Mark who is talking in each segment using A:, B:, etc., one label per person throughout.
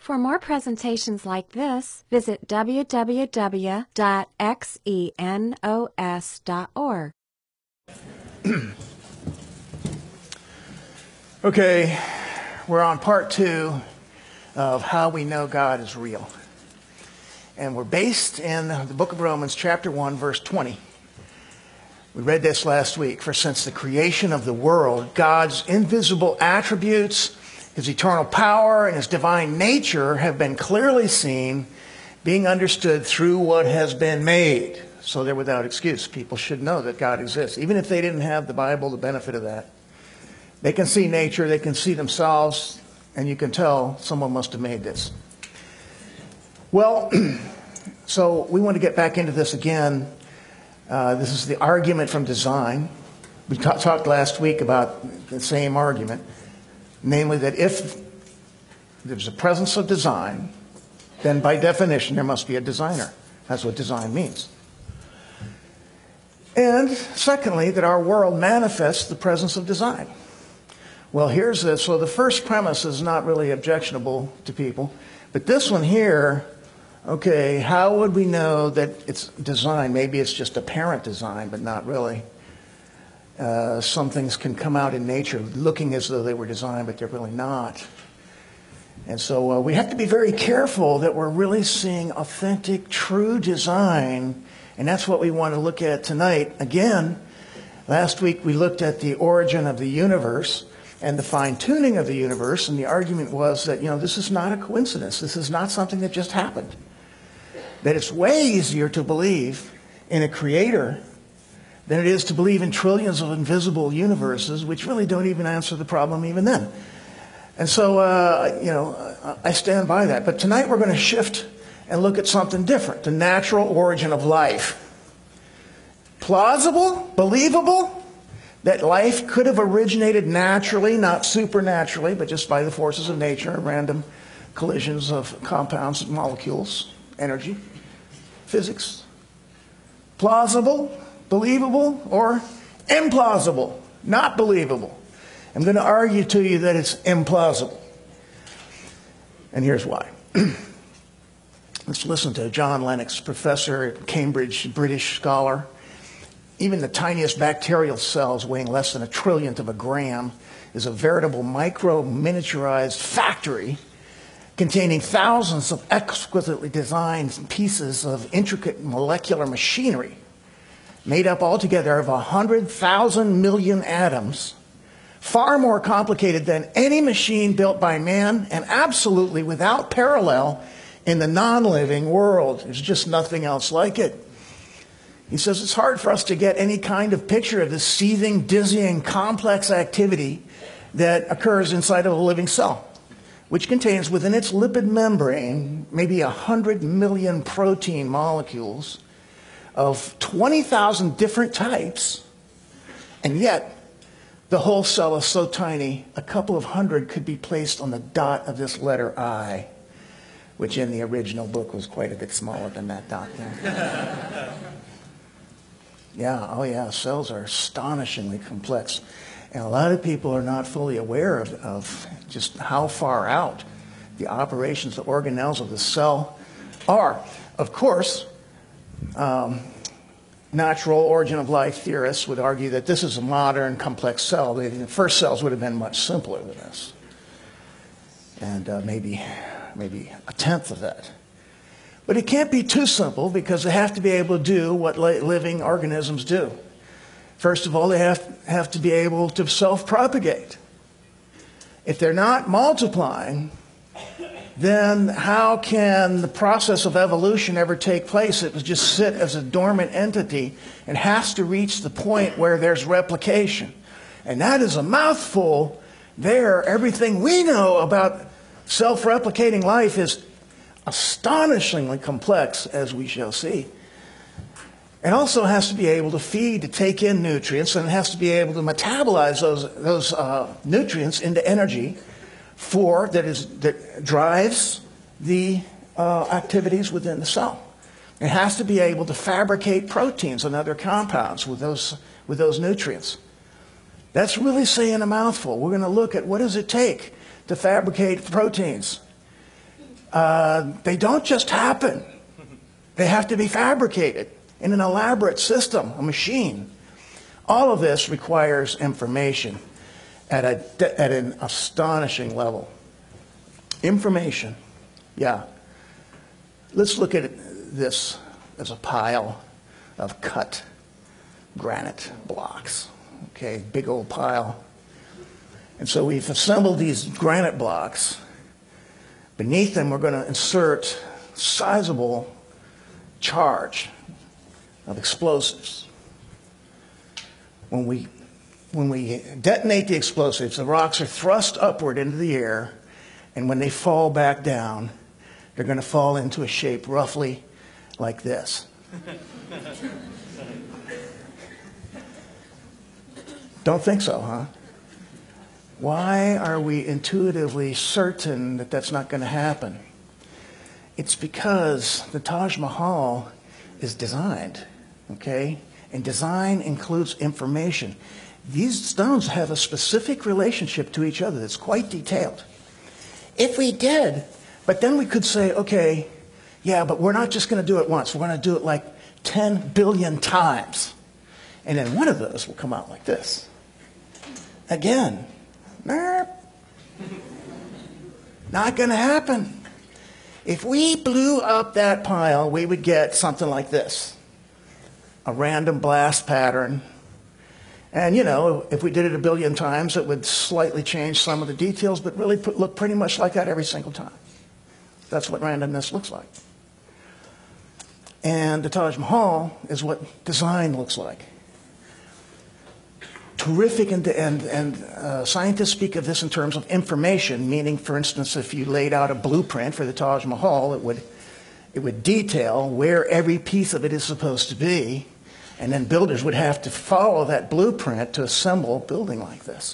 A: For more presentations like this, visit www.xenos.org.
B: Okay, we're on part 2 of how we know God is real. And we're based in the book of Romans, chapter 1, verse 20. We read this last week. For since the creation of the world, God's invisible attributes, His eternal power, and His divine nature have been clearly seen, being understood through what has been made. So they're without excuse. People should know that God exists. Even if they didn't have the Bible, the benefit of that. They can see nature, they can see themselves, and you can tell someone must have made this. Well, so we want to get back into this again. This is the argument from design. We talked last week about the same argument, namely that if there's a presence of design, then by definition there must be a designer. That's what design means. And secondly, that our world manifests the presence of design. Well, here's this. So the first premise is not really objectionable to people. But this one here, okay, how would we know that it's design? Maybe it's just apparent design, but not really. Some things can come out in nature looking as though they were designed, but they're really not. And so we have to be very careful that we're really seeing authentic, true design. And that's what we want to look at tonight. Again, last week we looked at the origin of the universe and the fine-tuning of the universe, and the argument was that, this is not a coincidence. This is not something that just happened. That it's way easier to believe in a creator than it is to believe in trillions of invisible universes, which really don't even answer the problem even then. And so, I stand by that. But tonight we're going to shift and look at something different, the natural origin of life. Plausible, believable, that life could have originated naturally, not supernaturally, but just by the forces of nature, random collisions of compounds and molecules, energy, physics. Plausible, believable, or implausible, not believable. I'm going to argue to you that it's implausible. And here's why. Let's listen to John Lennox, professor at Cambridge, British scholar. Even the tiniest bacterial cells weighing less than a trillionth of a gram is a veritable micro-miniaturized factory containing thousands of exquisitely designed pieces of intricate molecular machinery made up altogether of 100,000 million atoms, far more complicated than any machine built by man and absolutely without parallel in the non-living world. There's just nothing else like it. He says it's hard for us to get any kind of picture of this seething, dizzying, complex activity that occurs inside of a living cell, which contains within its lipid membrane maybe 100 million protein molecules of 20,000 different types, and yet the whole cell is so tiny, a couple of hundred could be placed on the dot of this letter I, which in the original book was quite a bit smaller than that dot there. Yeah, cells are astonishingly complex. And a lot of people are not fully aware of just how far out the operations, the organelles of the cell are. Of course, natural origin of life theorists would argue that this is a modern, complex cell. The first cells would have been much simpler than this. And maybe a tenth of that. But it can't be too simple because they have to be able to do what living organisms do. First of all, they have to be able to self-propagate. If they're not multiplying, then how can the process of evolution ever take place? It would just sit as a dormant entity and has to reach the point where there's replication. And that is a mouthful there. Everything we know about self-replicating life is astonishingly complex, as we shall see. It also has to be able to feed, to take in nutrients, and it has to be able to metabolize those nutrients into energy that drives the activities within the cell. It has to be able to fabricate proteins and other compounds with those nutrients. That's really saying a mouthful. We're going to look at what does it take to fabricate proteins. They don't just happen. They have to be fabricated in an elaborate system, a machine. All of this requires information at an astonishing level. Information, yeah. Let's look at this as a pile of cut granite blocks. Okay, big old pile. And so we've assembled these granite blocks. Beneath them, we're going to insert sizable charge of explosives. When we detonate the explosives, the rocks are thrust upward into the air, and when they fall back down, they're going to fall into a shape roughly like this. Don't think so, huh? Why are we intuitively certain that that's not going to happen? It's because the Taj Mahal is designed, okay? And design includes information. These stones have a specific relationship to each other that's quite detailed. If we did, but then we could say, okay, yeah, but we're not just going to do it once. We're going to do it like 10 billion times. And then one of those will come out like this. Again. Not going to happen. If we blew up that pile, we would get something like this. A random blast pattern. And, you know, if we did it a billion times, it would slightly change some of the details, but really look pretty much like that every single time. That's what randomness looks like. And the Taj Mahal is what design looks like. Terrific, and scientists speak of this in terms of information, meaning, for instance, if you laid out a blueprint for the Taj Mahal, it would detail where every piece of it is supposed to be, and then builders would have to follow that blueprint to assemble a building like this.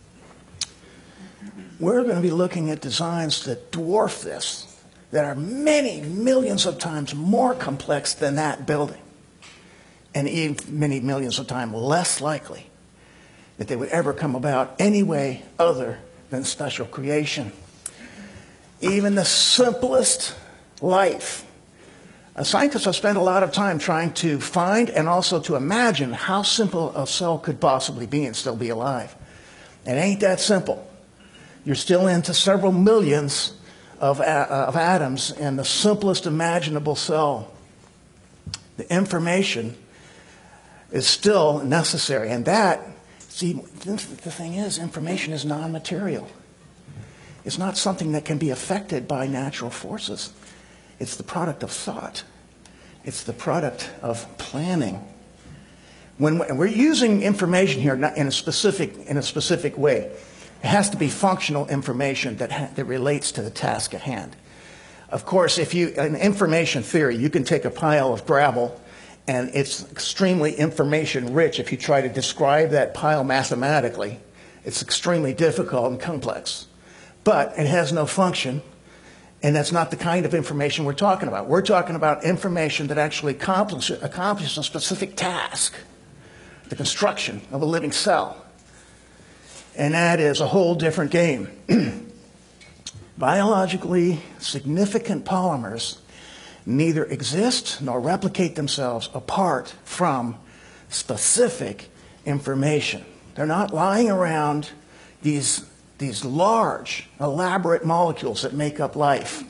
B: We're going to be looking at designs that dwarf this, that are many millions of times more complex than that building, and even many millions of times less likely that they would ever come about any way other than special creation. Even the simplest life. Scientists have spent a lot of time trying to find and also to imagine how simple a cell could possibly be and still be alive. It ain't that simple. You're still into several millions of atoms in the simplest imaginable cell. The information is still necessary, and that, see, the thing is, information is non-material. It's not something that can be affected by natural forces. It's the product of thought. It's the product of planning. When we're using information here in a specific way, it has to be functional information that relates to the task at hand. Of course, in information theory, you can take a pile of gravel, and it's extremely information rich. If you try to describe that pile mathematically, it's extremely difficult and complex. But it has no function, and that's not the kind of information we're talking about. We're talking about information that actually accomplishes a specific task, the construction of a living cell. And that is a whole different game. Biologically significant polymers neither exist nor replicate themselves apart from specific information. They're not lying around these large, elaborate molecules that make up life.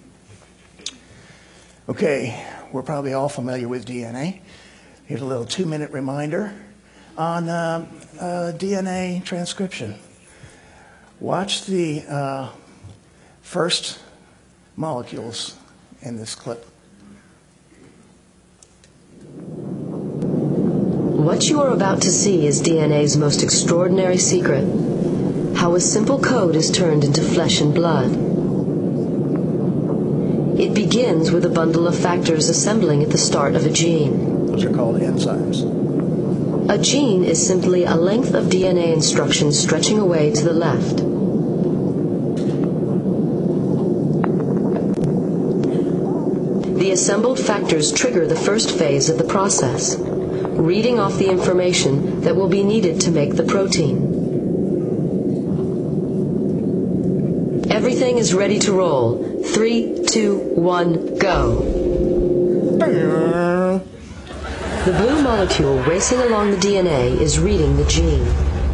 B: Okay, we're probably all familiar with DNA. Here's a little 2-minute reminder on DNA transcription. Watch the first molecules in this clip.
C: What you are about to see is DNA's most extraordinary secret. How a simple code is turned into flesh and blood. It begins with a bundle of factors assembling at the start of a gene.
B: Those are called enzymes.
C: A gene is simply a length of DNA instructions stretching away to the left. The assembled factors trigger the first phase of the process, reading off the information that will be needed to make the protein. Everything is ready to roll. 3, 2, 1, go. The blue molecule racing along the DNA is reading the gene.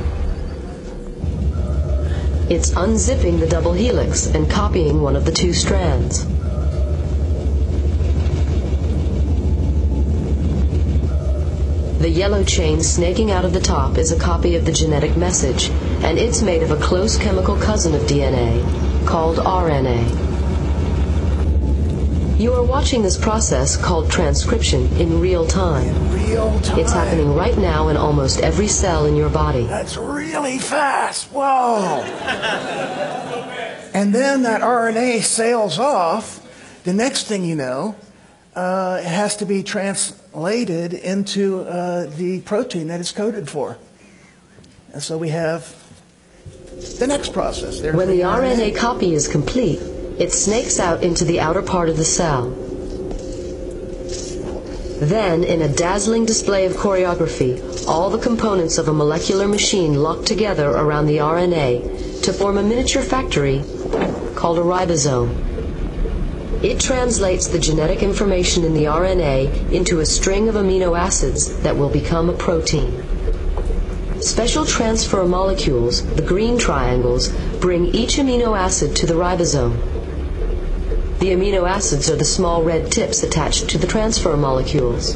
C: It's unzipping the double helix and copying one of the two strands. The yellow chain snaking out of the top is a copy of the genetic message, and it's made of a close chemical cousin of DNA called RNA. You are watching this process called transcription in real time.
B: Real time.
C: It's happening right now in almost every cell in your body.
B: That's really fast. Whoa. And then that RNA sails off. The next thing you know, it has to be translated into the protein that it's coded for. And so we have the next process. There's
C: When the RNA copy is complete, it snakes out into the outer part of the cell. Then, in a dazzling display of choreography, all the components of a molecular machine lock together around the RNA to form a miniature factory called a ribosome. It translates the genetic information in the RNA into a string of amino acids that will become a protein. Special transfer molecules, the green triangles, bring each amino acid to the ribosome. The amino acids are the small red tips attached to the transfer molecules.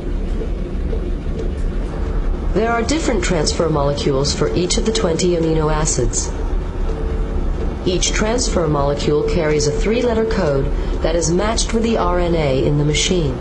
C: There are different transfer molecules for each of the 20 amino acids. Each transfer molecule carries a 3-letter code that is matched with the RNA in the machine.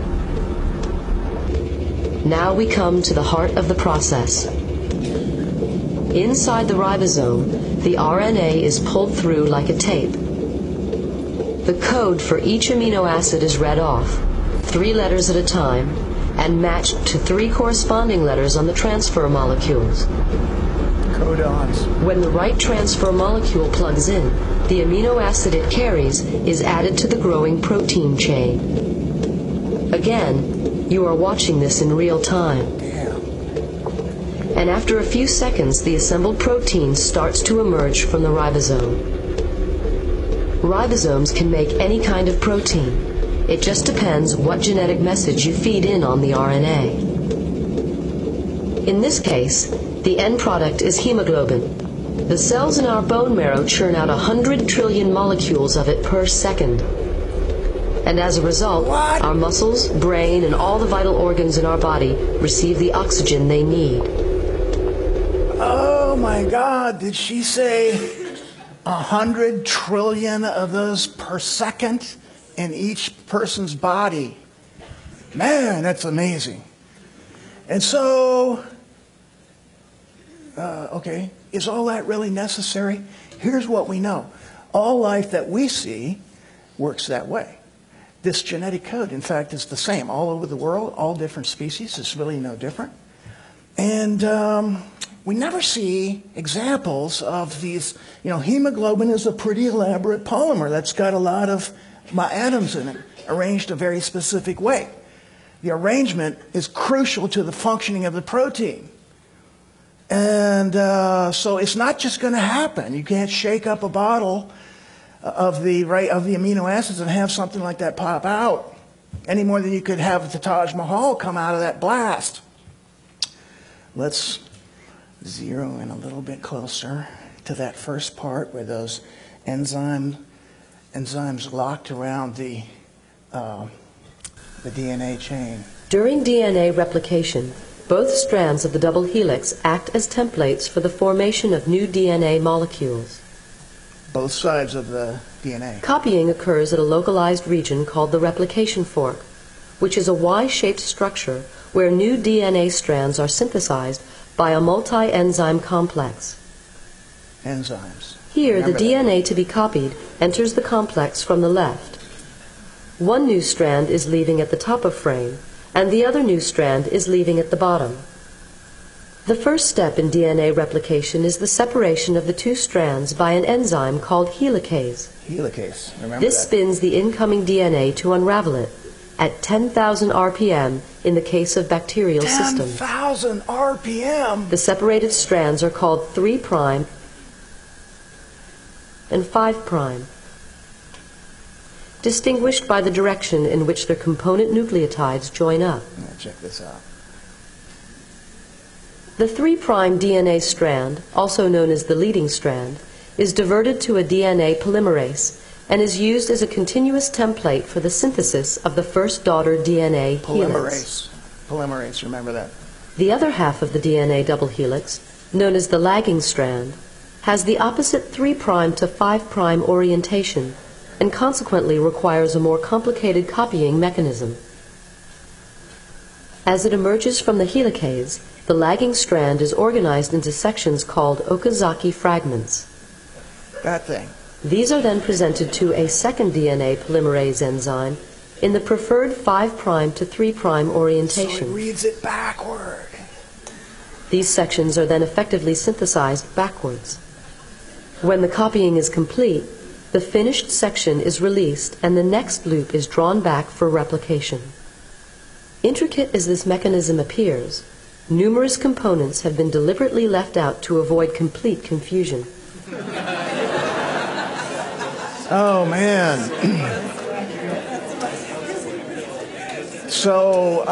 C: Now we come to the heart of the process. Inside the ribosome, the RNA is pulled through like a tape. The code for each amino acid is read off, 3 letters at a time, and matched to 3 corresponding letters on the transfer molecules.
B: codons.
C: When the right transfer molecule plugs in, the amino acid it carries is added to the growing protein chain. Again, you are watching this in real time.
B: Damn.
C: And after a few seconds, the assembled protein starts to emerge from the ribosome. Ribosomes can make any kind of protein. It just depends what genetic message you feed in on the RNA. In this case, the end product is hemoglobin. The cells in our bone marrow churn out 100 trillion molecules of it per second. And as a result, our muscles, brain, and all the vital organs in our body receive the oxygen they need.
B: Oh my God, did she say 100 trillion of those per second in each person's body? Man, that's amazing. And so, okay, is all that really necessary? Here's what we know. All life that we see works that way. This genetic code, in fact, is the same all over the world, all different species. It's really no different. And we never see examples of these. You know, hemoglobin is a pretty elaborate polymer that's got a lot of atoms in it, arranged a very specific way. The arrangement is crucial to the functioning of the protein. And so it's not just going to happen. You can't shake up a bottle of the amino acids and have something like that pop out, any more than you could have the Taj Mahal come out of that blast. Let's zero in a little bit closer to that first part where those enzymes locked around the DNA chain.
C: During DNA replication, both strands of the double helix act as templates for the formation of new DNA molecules.
B: Both sides of the DNA.
C: Copying occurs at a localized region called the replication fork, which is a Y-shaped structure where new DNA strands are synthesized by a multi-enzyme complex.
B: Enzymes.
C: Here,
B: Remember
C: the DNA
B: that.
C: to be copied enters the complex from the left. One new strand is leaving at the top of frame, and the other new strand is leaving at the bottom. The first step in DNA replication is the separation of the two strands by an enzyme called helicase.
B: Helicase. Remember
C: This
B: that.
C: spins the incoming DNA to unravel it at 10,000 RPM in the case of bacterial systems.
B: 10,000 RPM.
C: The separated strands are called 3' and 5'. distinguished by the direction in which their component nucleotides join up.
B: Now check this out.
C: The 3' DNA strand, also known as the leading strand, is diverted to a DNA polymerase and is used as a continuous template for the synthesis of the first daughter DNA helix.
B: Polymerase, remember that.
C: The other half of the DNA double helix, known as the lagging strand, has the opposite 3' to 5' orientation and consequently requires a more complicated copying mechanism. As it emerges from the helicase, the lagging strand is organized into sections called Okazaki fragments.
B: That thing.
C: These are then presented to a second DNA polymerase enzyme in the preferred 5' to 3' orientation.
B: So it reads it backward.
C: These sections are then effectively synthesized backwards. When the copying is complete, the finished section is released and the next loop is drawn back for replication. Intricate as this mechanism appears, numerous components have been deliberately left out to avoid complete confusion.
B: Oh, man. So,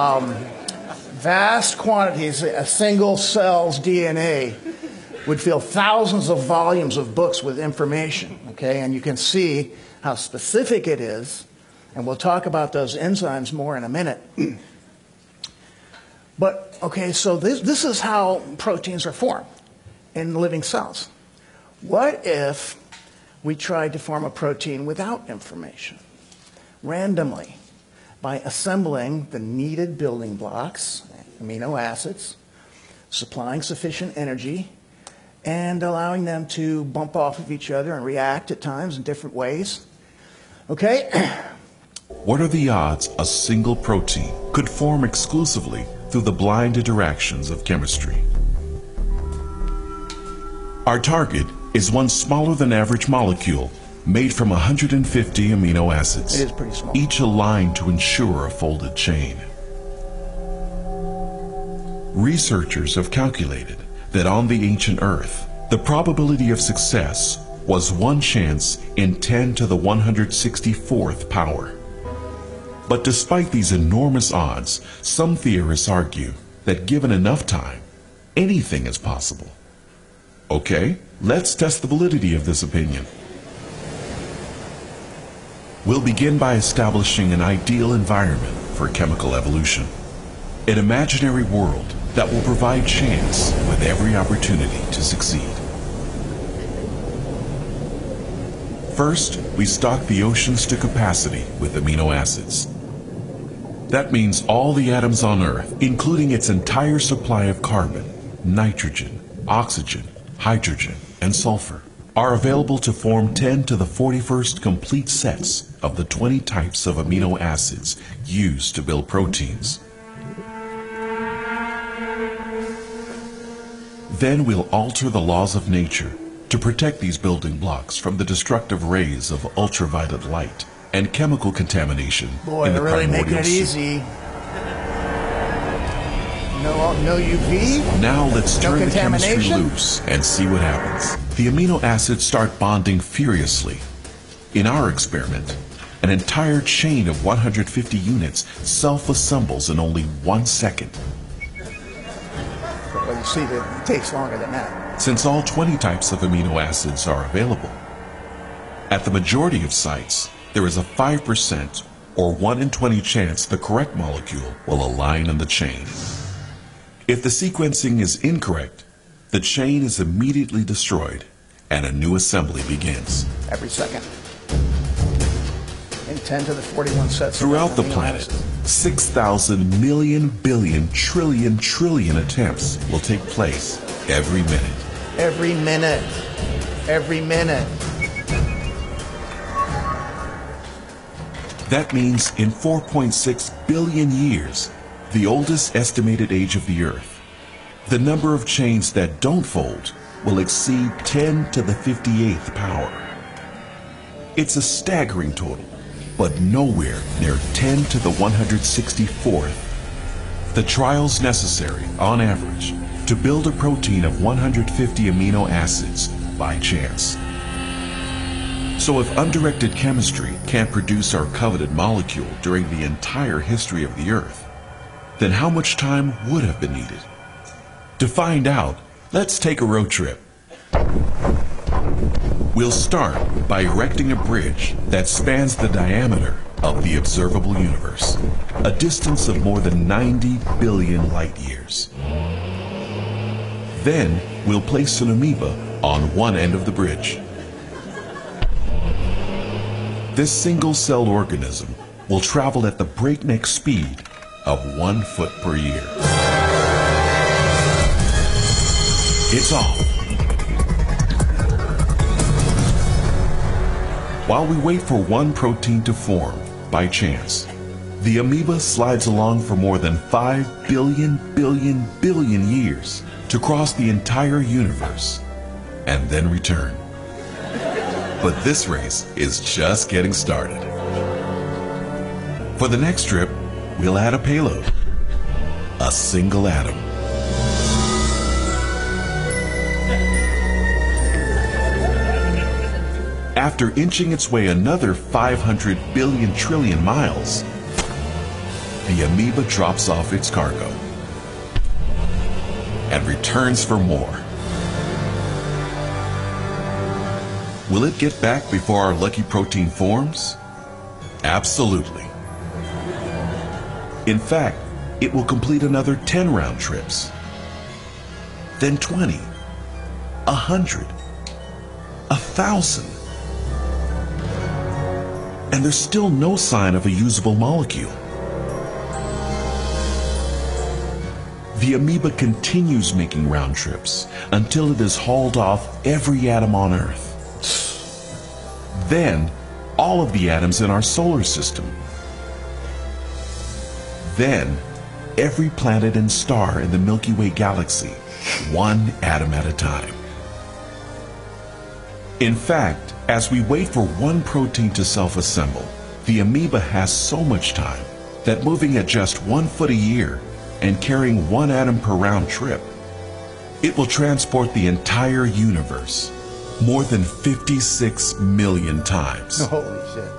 B: vast quantities, a single cell's DNA would fill thousands of volumes of books with information, okay? And you can see how specific it is, and we'll talk about those enzymes more in a minute. But, okay, so this is how proteins are formed in living cells. What if we tried to form a protein without information, randomly, by assembling the needed building blocks, amino acids, supplying sufficient energy, and allowing them to bump off of each other and react at times in different ways? Okay?
D: What are the odds a single protein could form exclusively through the blind interactions of chemistry? Our target is one smaller than average molecule made from 150 amino acids,
B: It is pretty small.
D: each aligned to ensure a folded chain. Researchers have calculated that on the ancient Earth, the probability of success was 1 chance in 10 to the 164th power. But despite these enormous odds, some theorists argue that given enough time, anything is possible. Okay, let's test the validity of this opinion. We'll begin by establishing an ideal environment for chemical evolution. An imaginary world that will provide chance with every opportunity to succeed. First, we stock the oceans to capacity with amino acids. That means all the atoms on Earth, including its entire supply of carbon, nitrogen, oxygen, hydrogen, and sulfur, are available to form 10 to the 41st complete sets of the 20 types of amino acids used to build proteins. Then we'll alter the laws of nature to protect these building blocks from the destructive rays of ultraviolet light and chemical contamination
B: Boy,
D: in the
B: they're really making
D: primordial
B: it
D: soup.
B: easy. No UV?
D: Now let's
B: No
D: turn the chemistry
B: contamination?
D: loose and see what happens. The amino acids start bonding furiously. In our experiment, an entire chain of 150 units self-assembles in only 1 second.
B: Well, you see that it takes longer than that.
D: Since all 20 types of amino acids are available, at the majority of sites, there is a 5% or 1 in 20 chance the correct molecule will align in the chain. If the sequencing is incorrect, the chain is immediately destroyed and a new assembly begins.
B: Every second. In 10 to the 41 sets.
D: Throughout
B: of
D: the
B: amino
D: planet,
B: acids.
D: 6,000 million billion trillion attempts will take place every minute.
B: Every minute. Every minute.
D: That means in 4.6 billion years, the oldest estimated age of the Earth, the number of chains that don't fold will exceed 10 to the 58th power. It's a staggering total, but nowhere near 10 to the 164th. The trials necessary, on average, to build a protein of 150 amino acids by chance. So if undirected chemistry can't produce our coveted molecule during the entire history of the Earth, then how much time would have been needed? To find out, let's take a road trip. We'll start by erecting a bridge that spans the diameter of the observable universe, a distance of more than 90 billion light years. Then we'll place an amoeba on one end of the bridge. This single-celled organism will travel at the breakneck speed of 1 foot per year. It's off. While we wait for one protein to form, by chance, the amoeba slides along for more than 5 billion years to cross the entire universe and then return. But this race is just getting started. For the next trip, we'll add a payload, a single atom. After inching its way another 500 billion trillion miles, the amoeba drops off its cargo and returns for more. Will it get back before our lucky protein forms? Absolutely. In fact, it will complete another 10 round trips, then 20, 100, 1,000. And there's still no sign of a usable molecule. The amoeba continues making round trips until it has hauled off every atom on Earth. Then, all of the atoms in our solar system. Then, every planet and star in the Milky Way galaxy, one atom at a time. In fact, as we wait for one protein to self-assemble, the amoeba has so much time that moving at just 1 foot a year and carrying 1 atom per round trip, it will transport the entire universe more than 56 million times.
B: Holy shit.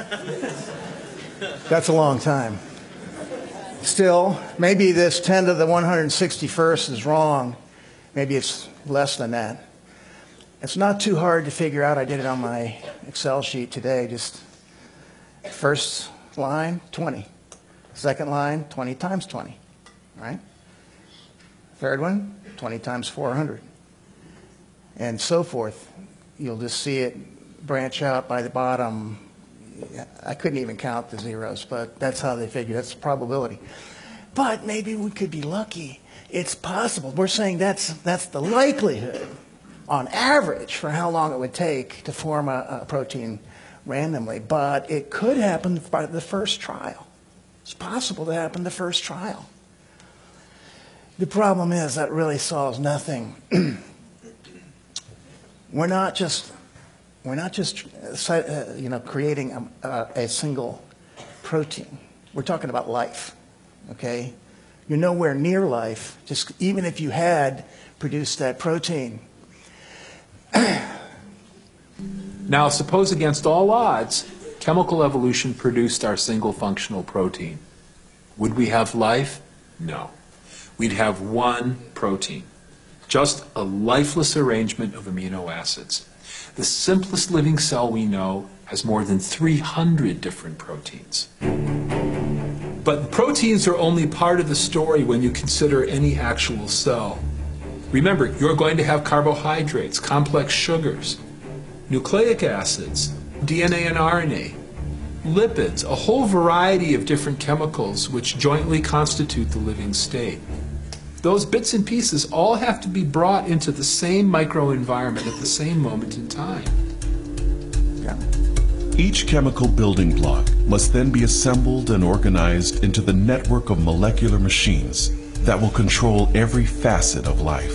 B: That's a long time. Still, maybe this 10 to the 161st is wrong. Maybe it's less than that. It's not too hard to figure out. I did it on my Excel sheet today. Just first line, 20. Second line, 20 times 20. Right? Third one, 20 times 400. And so forth. You'll just see it branch out by the bottom. I couldn't even count the zeros, but that's how they figure. That's the probability. But maybe we could be lucky. It's possible. We're saying that's the likelihood on average for how long it would take to form a protein randomly. But it could happen by the first trial. It's possible to happen the first trial. The problem is that really solves nothing. We're not just creating a single protein. We're talking about life, okay? You're nowhere near life, just even if you had produced that protein.
E: Now, suppose against all odds, chemical evolution produced our single functional protein. Would we have life? No. We'd have one protein. Just a lifeless arrangement of amino acids. The simplest living cell we know has more than 300 different proteins. But proteins are only part of the story when you consider any actual cell. Remember, you're going to have carbohydrates, complex sugars, nucleic acids, DNA and RNA, lipids, a whole variety of different chemicals which jointly constitute the living state. Those bits and pieces all have to be brought into the same microenvironment at the same moment in time.
B: Yeah.
D: Each chemical building block must then be assembled and organized into the network of molecular machines that will control every facet of life.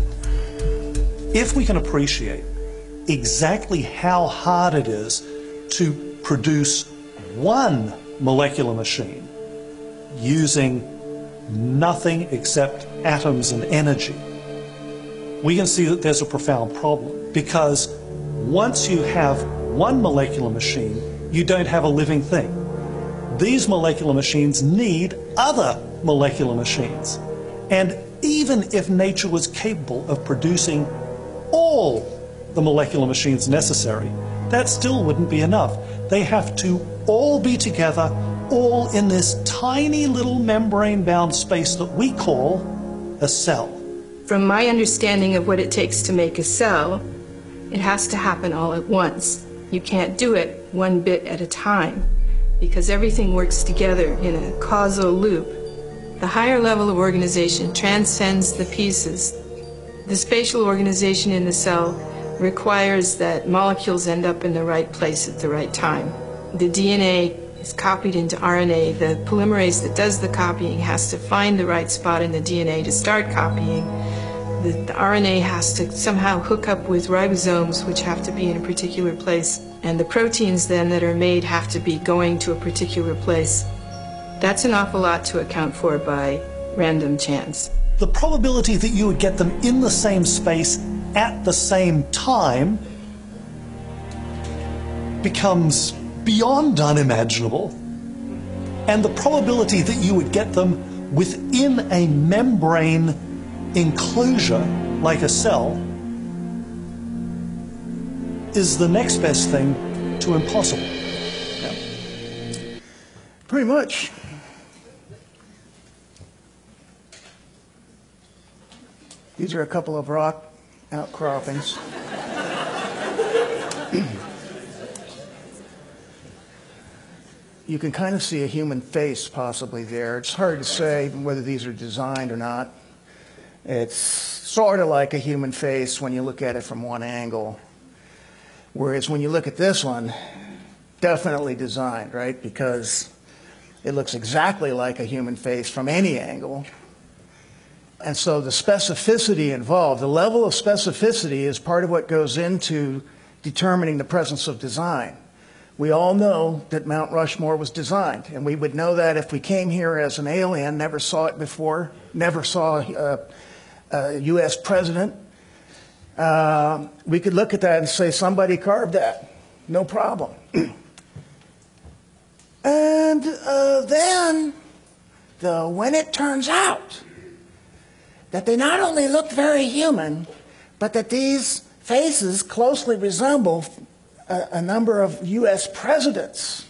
F: If we can appreciate exactly how hard it is to produce one molecular machine using nothing except atoms and energy, we can see that there's a profound problem. Because once you have one molecular machine, you don't have a living thing. These molecular machines need other molecular machines. And even if nature was capable of producing all the molecular machines necessary, that still wouldn't be enough. They have to all be together, all in this tiny little membrane-bound space that we call a cell.
G: From my understanding of what it takes to make a cell, it has to happen all at once. You can't do it one bit at a time, because everything works together in a causal loop. The higher level of organization transcends the pieces. The spatial organization in the cell requires that molecules end up in the right place at the right time. The DNA is copied into RNA. The polymerase that does the copying has to find the right spot in the DNA to start copying. The RNA has to somehow hook up with ribosomes, which have to be in a particular place. And the proteins then that are made have to be going to a particular place. That's an awful lot to account for by random chance.
F: The probability that you would get them in the same space at the same time becomes beyond unimaginable. And the probability that you would get them within a membrane enclosure, like a cell, is the next best thing to impossible.
B: Yeah. Pretty much. These are a couple of rock outcroppings. You can kind of see a human face possibly there. It's hard to say whether these are designed or not. It's sort of like a human face when you look at it from one angle. Whereas when you look at this one, definitely designed, right? Because it looks exactly like a human face from any angle. And so the specificity involved, the level of specificity is part of what goes into determining the presence of design. We all know that Mount Rushmore was designed, and we would know that if we came here as an alien, never saw it before, never saw a U.S. president. We could look at that and say, somebody carved that. No problem. And then, though, when it turns out that they not only look very human, but that these faces closely resemble a number of U.S. presidents,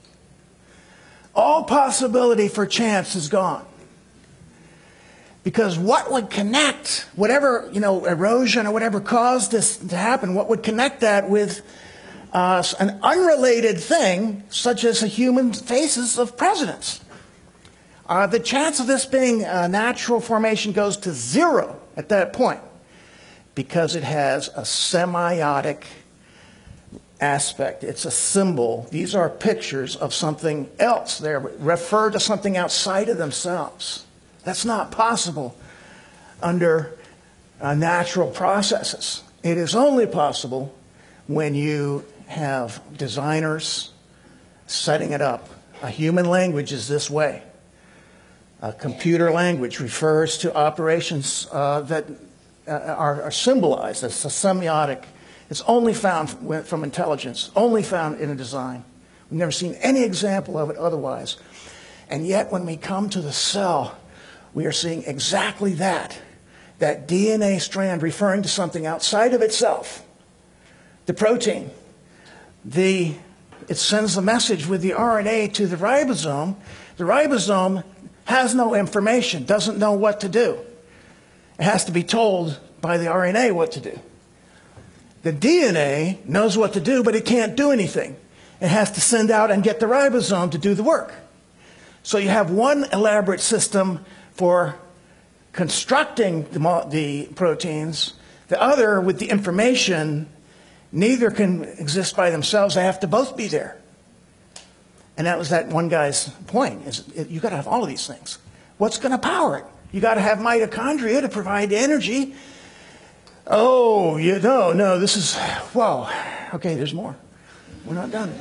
B: all possibility for chance is gone. Because what would connect, whatever, erosion or whatever caused this to happen, what would connect that with an unrelated thing, such as the human faces of presidents? The chance of this being a natural formation goes to zero at that point, because it has a semiotic aspect. It's a symbol. These are pictures of something else. They refer to something outside of themselves. That's not possible under natural processes. It is only possible when you have designers setting it up. A human language is this way. A computer language refers to operations that are symbolized. It's a semiotic. It's only found from intelligence, only found in a design. We've never seen any example of it otherwise. And yet when we come to the cell, we are seeing exactly that DNA strand referring to something outside of itself. The protein. It sends a message with the RNA to the ribosome. The ribosome has no information, doesn't know what to do. It has to be told by the RNA what to do. The DNA knows what to do, but it can't do anything. It has to send out and get the ribosome to do the work. So you have one elaborate system for constructing the proteins, the other with the information. Neither can exist by themselves. They have to both be there. And that was that one guy's point, is you got to have all of these things. What's going to power it? You got to have mitochondria to provide energy. Oh, no, this is, whoa. Okay, there's more. We're not done.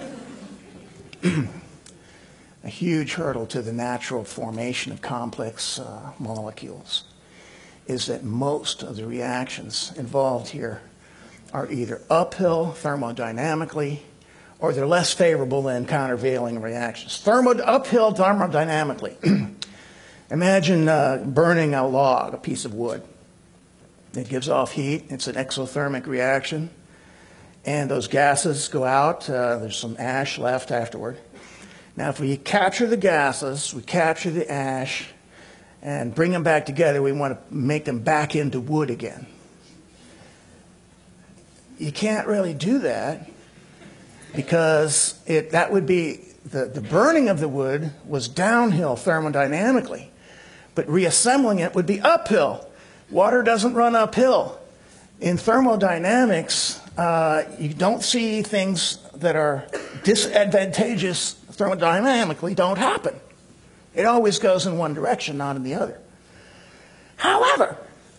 B: A huge hurdle to the natural formation of complex molecules is that most of the reactions involved here are either uphill thermodynamically or they're less favorable than countervailing reactions. Uphill thermodynamically. Imagine burning a log, a piece of wood. It gives off heat. It's an exothermic reaction. And those gases go out. There's some ash left afterward. Now, if we capture the gases, we capture the ash, and bring them back together, we want to make them back into wood again. You can't really do that because that would be, the burning of the wood was downhill thermodynamically, but reassembling it would be uphill. Water doesn't run uphill. In thermodynamics, you don't see things that are disadvantageous thermodynamically don't happen. It always goes in one direction, not in the other. However,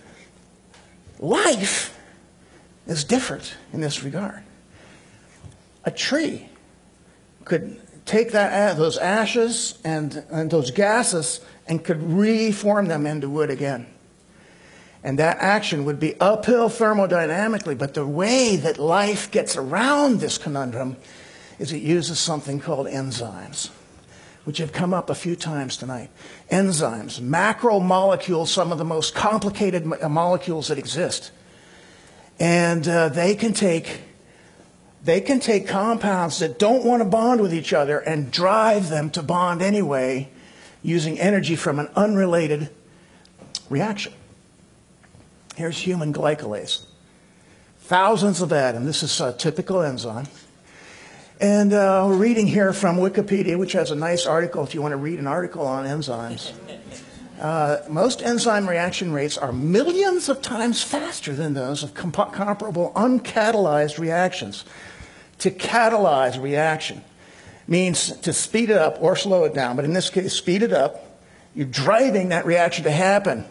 B: life is different in this regard. A tree could take those ashes and those gases and could reform them into wood again. And that action would be uphill thermodynamically, but the way that life gets around this conundrum is it uses something called enzymes, which have come up a few times tonight. Enzymes, macromolecules, some of the most complicated molecules that exist. And they can take compounds that don't want to bond with each other and drive them to bond anyway using energy from an unrelated reaction. Here's human glycolase. Thousands of atoms. This is a typical enzyme. And we're reading here from Wikipedia, which has a nice article if you want to read an article on enzymes. Most enzyme reaction rates are millions of times faster than those of comparable uncatalyzed reactions. To catalyze a reaction means to speed it up or slow it down, but in this case, speed it up. You're driving that reaction to happen.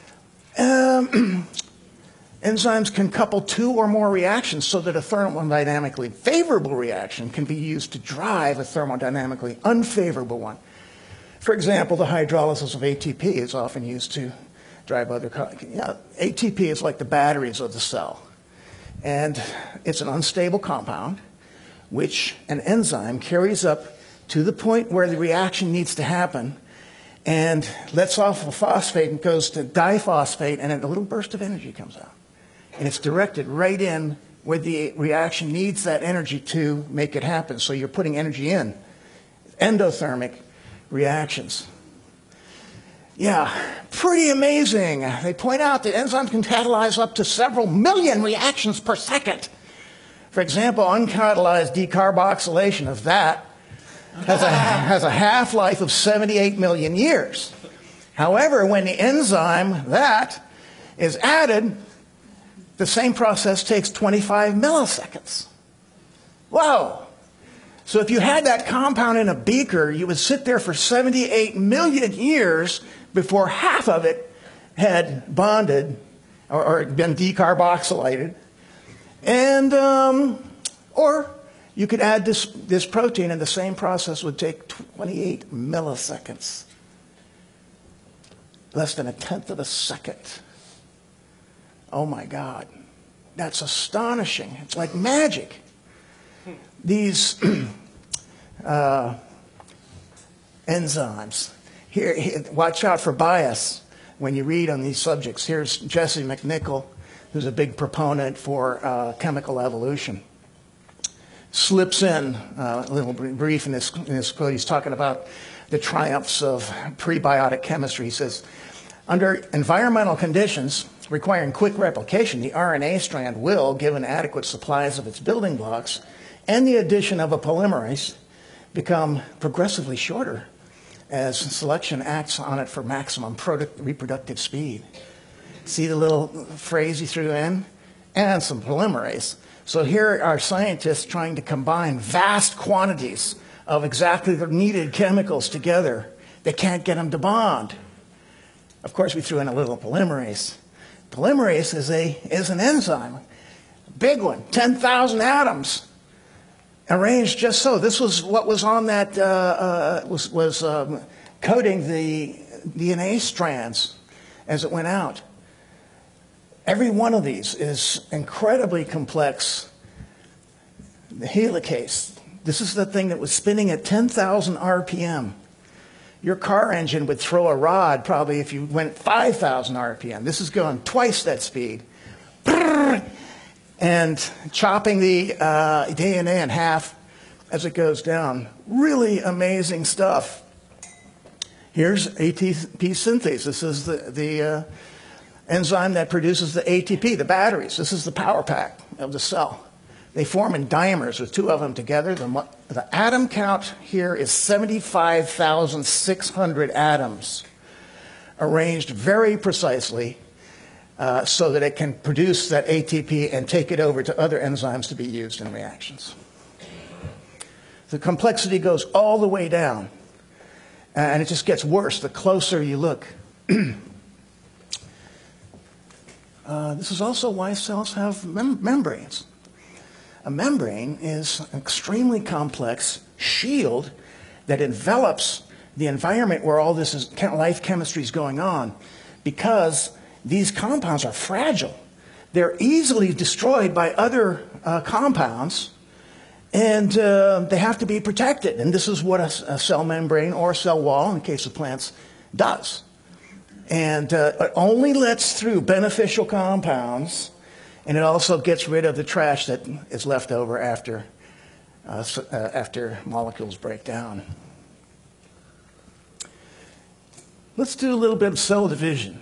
B: Enzymes can couple two or more reactions so that a thermodynamically favorable reaction can be used to drive a thermodynamically unfavorable one. For example, the hydrolysis of ATP is often used to drive other... ATP is like the batteries of the cell. And it's an unstable compound, which an enzyme carries up to the point where the reaction needs to happen and lets off a phosphate and goes to diphosphate, and a little burst of energy comes out. And it's directed right in where the reaction needs that energy to make it happen. So you're putting energy in. Endothermic reactions. Yeah, pretty amazing. They point out that enzymes can catalyze up to several million reactions per second. For example, uncatalyzed decarboxylation of that has a half-life of 78 million years. However, when the enzyme that is added, the same process takes 25 milliseconds. Whoa! So if you had that compound in a beaker, you would sit there for 78 million years before half of it had bonded or been decarboxylated. And, or you could add this protein, and the same process would take 28 milliseconds. Less than a tenth of a second. Oh my God. That's astonishing. It's like magic. These enzymes. Here, watch out for bias when you read on these subjects. Here's Jesse McNichol, who's a big proponent for chemical evolution. Slips in a little brief in this quote. He's talking about the triumphs of prebiotic chemistry. He says, under environmental conditions requiring quick replication, the RNA strand will, given adequate supplies of its building blocks and the addition of a polymerase, become progressively shorter as selection acts on it for maximum reproductive speed. See the little phrase he threw in? And some polymerase. So here are scientists trying to combine vast quantities of exactly the needed chemicals together. They can't get them to bond. Of course, we threw in a little polymerase. Polymerase is an enzyme, a big one, 10,000 atoms, arranged just so. This was what was on that, coating the DNA strands as it went out. Every one of these is incredibly complex. The helicase, This is the thing that was spinning at 10,000 RPM. Your car engine would throw a rod probably if you went 5,000 RPM. This is going twice that speed. And chopping the DNA in half as it goes down. Really amazing stuff. Here's ATP synthase. This is the enzyme that produces the ATP, the batteries. This is the power pack of the cell. They form in dimers with two of them together. The atom count here is 75,600 atoms arranged very precisely so that it can produce that ATP and take it over to other enzymes to be used in reactions. The complexity goes all the way down, and it just gets worse the closer you look. This is also why cells have membranes. A membrane is an extremely complex shield that envelops the environment where all this life chemistry is going on, because these compounds are fragile. They're easily destroyed by other compounds, and they have to be protected. And this is what a cell membrane or a cell wall, in the case of plants, does. And it only lets through beneficial compounds, and it also gets rid of the trash that is left over after molecules break down. Let's do a little bit of cell division.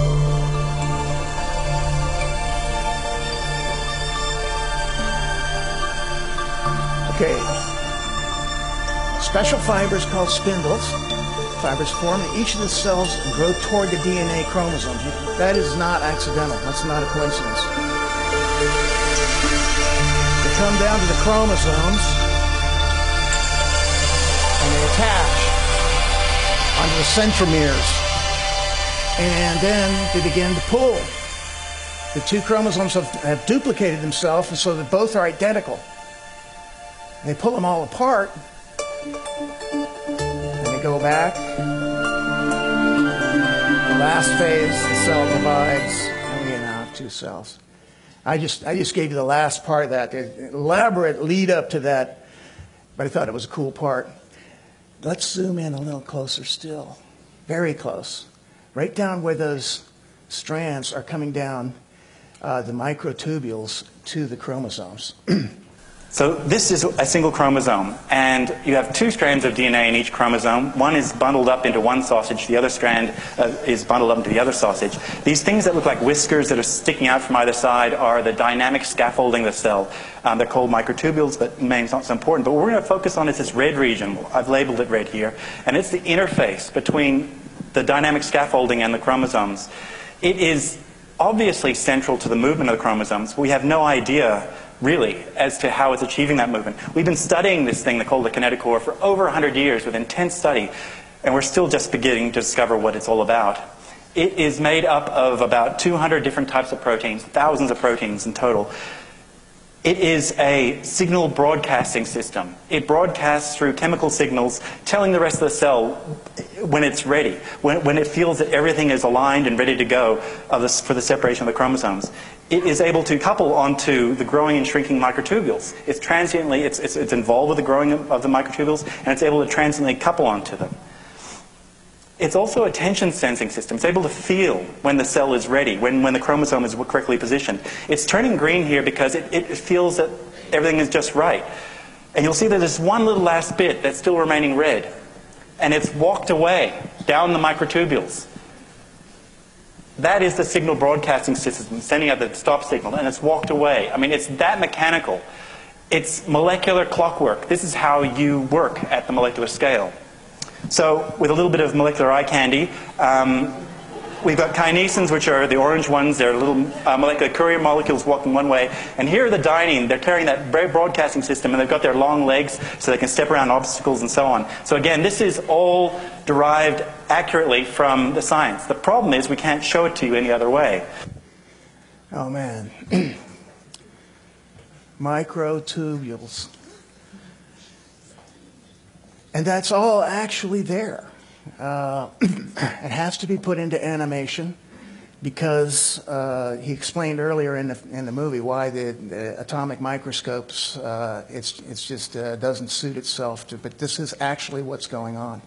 B: Okay. Special fibers called spindles. Fibers form in each of the cells and grow toward the DNA chromosomes. That is not accidental. That's not a coincidence. They come down to the chromosomes and they attach onto the centromeres. And then they begin to pull. The two chromosomes have duplicated themselves, and so that both are identical. They pull them all apart, and they go back. The last phase, the cell divides, and we now have two cells. I just gave you the last part of that, the elaborate lead up to that, but I thought it was a cool part. Let's zoom in a little closer still, very close, right down where those strands are coming down the microtubules to the chromosomes.
H: So this is a single chromosome, and you have two strands of DNA in each chromosome. One is bundled up into one sausage, the other strand is bundled up into the other sausage. These things that look like whiskers that are sticking out from either side are the dynamic scaffolding of the cell. They're called microtubules, but name's not so important. But what we're going to focus on is this red region. I've labeled it red here, and it's the interface between the dynamic scaffolding and the chromosomes. It is obviously central to the movement of the chromosomes. We have no idea really, as to how it's achieving that movement. We've been studying this thing called the kinetochore for over 100 years with intense study, and we're still just beginning to discover what it's all about. It is made up of about 200 different types of proteins, thousands of proteins in total. It is a signal broadcasting system. It broadcasts through chemical signals, telling the rest of the cell when it's ready, when it feels that everything is aligned and ready to go for the separation of the chromosomes. It is able to couple onto the growing and shrinking microtubules. It's transiently, it's involved with the growing of the microtubules, and it's able to transiently couple onto them. It's also a tension sensing system. It's able to feel when the cell is ready, when the chromosome is correctly positioned. It's turning green here because it feels that everything is just right. And you'll see that there's one little last bit that's still remaining red. And it's walked away down the microtubules. That is the signal broadcasting system sending out the stop signal, and it's walked away. I mean, it's that mechanical. It's molecular clockwork. This is how you work at the molecular scale. So with a little bit of molecular eye candy, we've got kinesins, which are the orange ones. They're little molecular courier molecules walking one way. And here are the dynein. They're carrying that very broadcasting system, and they've got their long legs so they can step around obstacles and so on. So again, this is all derived accurately from the science. The problem is we can't show it to you any other way.
B: Oh, man. Microtubules. And that's all actually there. It has to be put into animation because he explained earlier in the movie why the atomic microscopes, it's just doesn't suit itself to, but this is actually what's going on.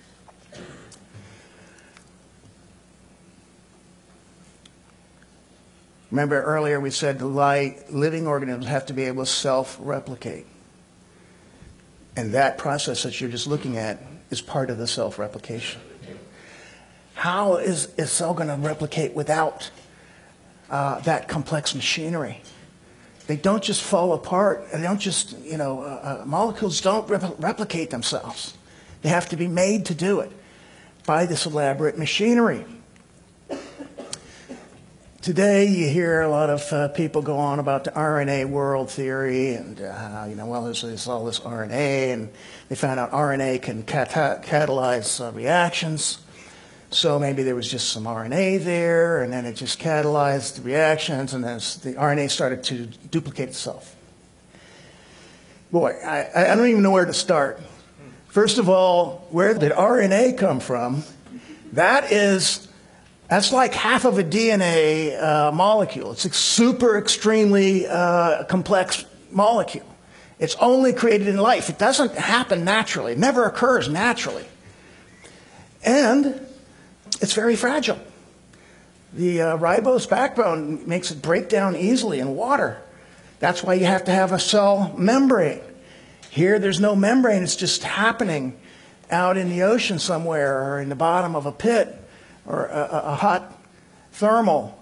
B: Remember earlier we said the living organisms have to be able to self-replicate. And that process that you're just looking at is part of the self-replication. How is a cell going to replicate without that complex machinery? They don't just fall apart. They don't just, molecules don't replicate themselves. They have to be made to do it by this elaborate machinery. Today, you hear a lot of people go on about the RNA world theory and there's all this RNA, and they found out RNA can catalyze reactions. So maybe there was just some RNA there, and then it just catalyzed the reactions, and then the RNA started to duplicate itself. Boy, I don't even know where to start. First of all, where did RNA come from? That's like half of a DNA molecule. It's a super extremely complex molecule. It's only created in life. It doesn't happen naturally. It never occurs naturally. And it's very fragile. The ribose backbone makes it break down easily in water. That's why you have to have a cell membrane. Here, there's no membrane. It's just happening out in the ocean somewhere or in the bottom of a pit or a hot thermal.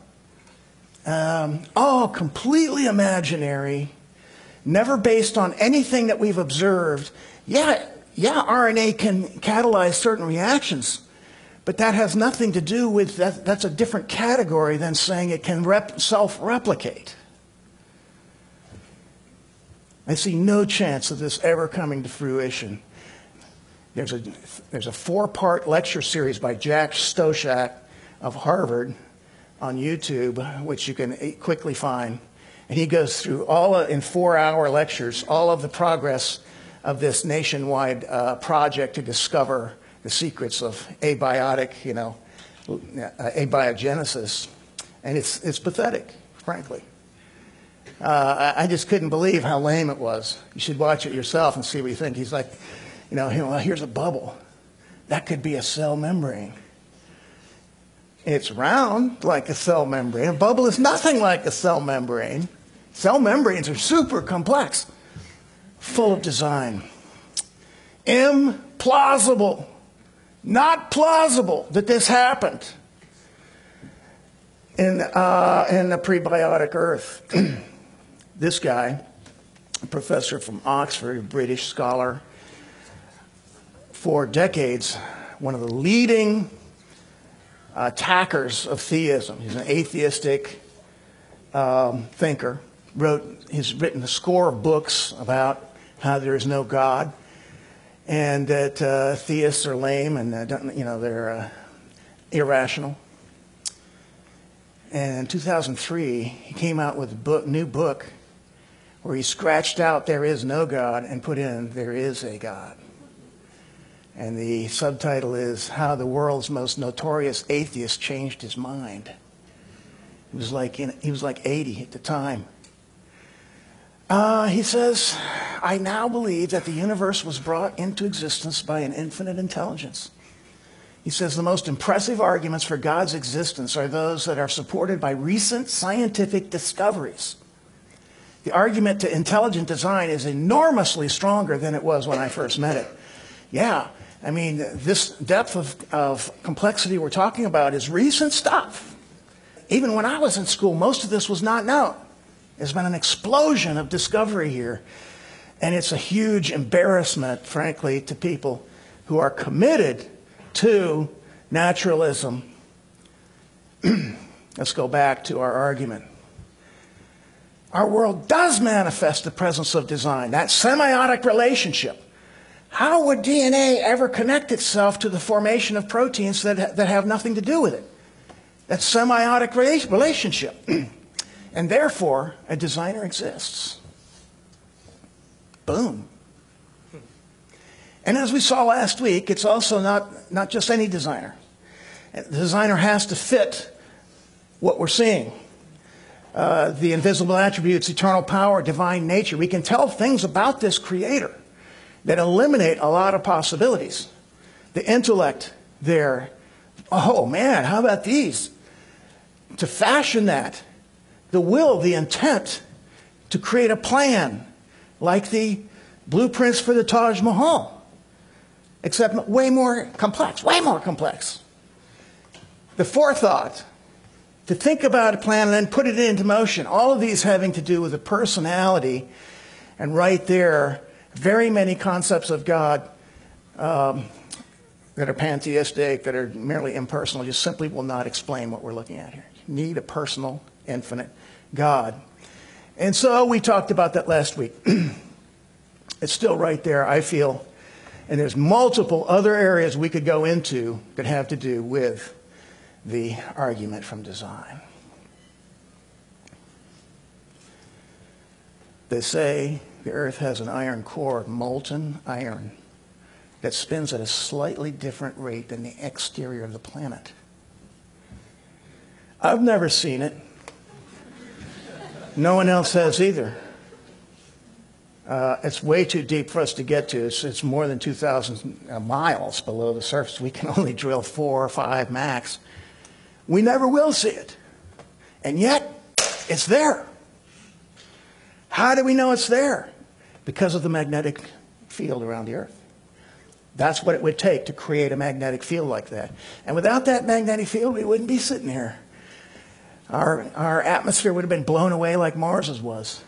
B: All completely imaginary, never based on anything that we've observed. Yeah, RNA can catalyze certain reactions, but that has nothing to do with that. That's a different category than saying it can self-replicate. I see no chance of this ever coming to fruition. There's a 4-part lecture series by Jack Stoshak of Harvard on YouTube, which you can quickly find. And he goes through in 4-hour lectures, all of the progress of this nationwide project to discover the secrets of abiogenesis. And it's pathetic, frankly. I just couldn't believe how lame it was. You should watch it yourself and see what you think. He's like, here's a bubble. That could be a cell membrane. It's round like a cell membrane. A bubble is nothing like a cell membrane. Cell membranes are super complex, full of design. Implausible. Not plausible that this happened in the prebiotic Earth. This guy, a professor from Oxford, a British scholar, for decades, one of the leading attackers of theism. He's an atheistic thinker. He's written a score of books about how there is no God, and that theists are lame and they're irrational. And in 2003, he came out with a new book where he scratched out "there is no God" and put in "there is a God." And the subtitle is "How the World's Most Notorious Atheist Changed His Mind." He was like 80 at the time. He says, "I now believe that the universe was brought into existence by an infinite intelligence." He says the most impressive arguments for God's existence are those that are supported by recent scientific discoveries. The argument to intelligent design is enormously stronger than it was when I first met it. Yeah, I mean, this depth of complexity we're talking about is recent stuff. Even when I was in school, most of this was not known. There's been an explosion of discovery here. And it's a huge embarrassment, frankly, to people who are committed to naturalism. Let's go back to our argument. Our world does manifest the presence of design, that semiotic relationship. How would DNA ever connect itself to the formation of proteins that have nothing to do with it? That semiotic relationship. And therefore, a designer exists. Boom. And as we saw last week, it's also not just any designer. The designer has to fit what we're seeing. The invisible attributes, eternal power, divine nature. We can tell things about this Creator that eliminate a lot of possibilities. The intellect there. Oh man, how about these? To fashion that. The will, the intent to create a plan like the blueprints for the Taj Mahal. Except way more complex, way more complex. The forethought. To think about a plan and then put it into motion. All of these having to do with the personality. And right there, very many concepts of God that are pantheistic, that are merely impersonal, just simply will not explain what we're looking at here. You need a personal, infinite God. And so we talked about that last week. It's still right there, I feel. And there's multiple other areas we could go into that have to do with the argument from design. They say the Earth has an iron core, molten iron, that spins at a slightly different rate than the exterior of the planet. I've never seen it. No one else has either. It's way too deep for us to get to. It's more than 2,000 miles below the surface. We can only drill 4 or 5 max. We never will see it. And yet, it's there. How do we know it's there? Because of the magnetic field around the Earth. That's what it would take to create a magnetic field like that. And without that magnetic field, we wouldn't be sitting here. Our atmosphere would have been blown away like Mars's was.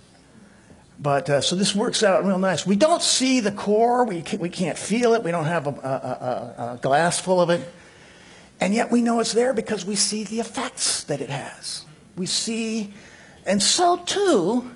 B: But so this works out real nice. We don't see the core. We can't feel it. We don't have a glass full of it. And yet we know it's there because we see the effects that it has. We see, and so too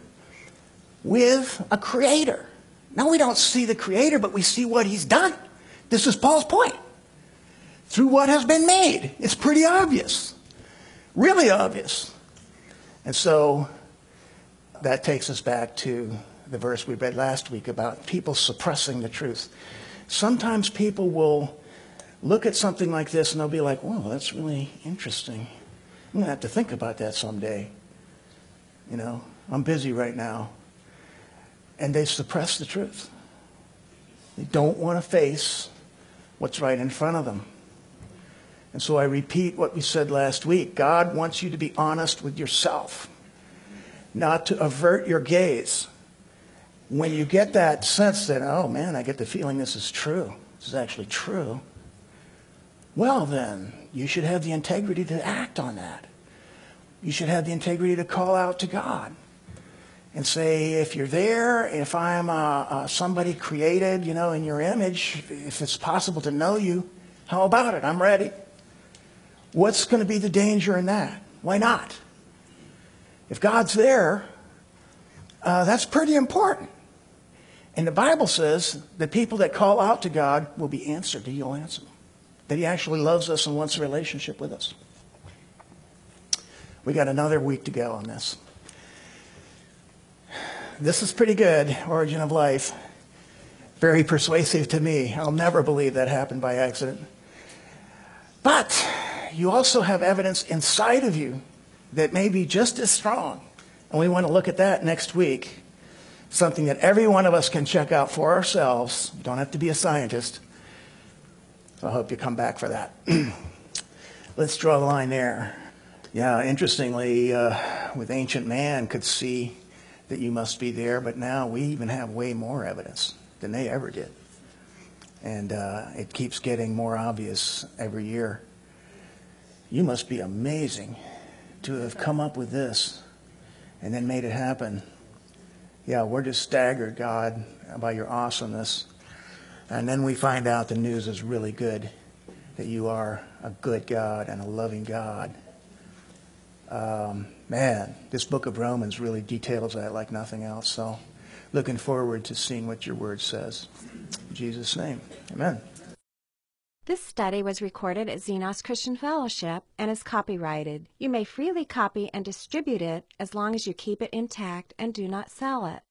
B: with a creator. Now we don't see the creator, but we see what he's done. This is Paul's point. Through what has been made. It's pretty obvious. Really obvious. And so that takes us back to the verse we read last week about people suppressing the truth. Sometimes people will look at something like this and they'll be like, whoa, that's really interesting. I'm going to have to think about that someday. You know, I'm busy right now. And they suppress the truth. They don't want to face what's right in front of them. And so I repeat what we said last week. God wants you to be honest with yourself, not to avert your gaze. When you get that sense that, oh man, I get the feeling this is true, this is actually true, well then, you should have the integrity to act on that. You should have the integrity to call out to God and say, if you're there, if I'm somebody created, you know, in your image, if it's possible to know you, how about it? I'm ready. What's going to be the danger in that? Why not? If God's there, that's pretty important. And the Bible says that people that call out to God will be answered, that He'll answer them. That He actually loves us and wants a relationship with us. We got another week to go on this. This is pretty good, Origin of Life. Very persuasive to me. I'll never believe that happened by accident. But you also have evidence inside of you that may be just as strong. And we want to look at that next week. Something that every one of us can check out for ourselves. You don't have to be a scientist. So I hope you come back for that. Let's draw the line there. Yeah, interestingly, with ancient man could see that you must be there, but now we even have way more evidence than they ever did. And it keeps getting more obvious every year. You must be amazing to have come up with this and then made it happen. Yeah, we're just staggered, God, by your awesomeness. And then we find out the news is really good, that you are a good God and a loving God. Man, this book of Romans really details that like nothing else. So looking forward to seeing what your word says. In Jesus' name, amen.
A: This study was recorded at Xenos Christian Fellowship and is copyrighted. You may freely copy and distribute it as long as you keep it intact and do not sell it.